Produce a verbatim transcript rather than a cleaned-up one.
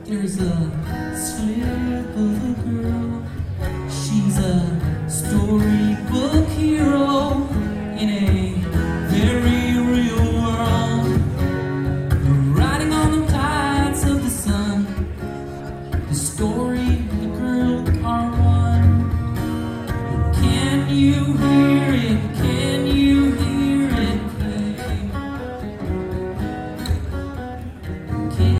There's a slip of a girl. She's a storybook hero in a very real world. Riding on the tides of the sun. The story, the girl, are one. Can you